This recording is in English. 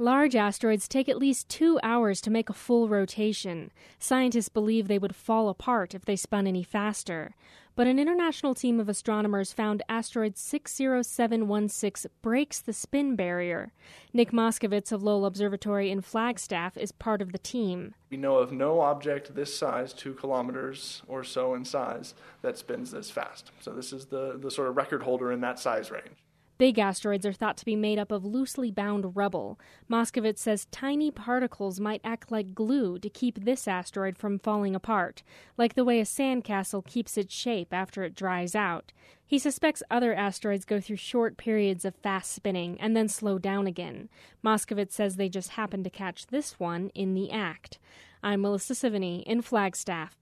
Large asteroids take at least 2 hours to make a full rotation. Scientists believe they would fall apart if they spun any faster. But an international team of astronomers found asteroid 60716 breaks the spin barrier. Nick Moskowitz of Lowell Observatory in Flagstaff is part of the team. We know of no object this size, 2 kilometers or so in size, that spins this fast. So this is the sort of record holder in that size range. Big asteroids are thought to be made up of loosely bound rubble. Moskowitz says tiny particles might act like glue to keep this asteroid from falling apart, like the way a sandcastle keeps its shape after it dries out. He suspects other asteroids go through short periods of fast spinning and then slow down again. Moskowitz says they just happened to catch this one in the act. I'm Melissa Sivany in Flagstaff.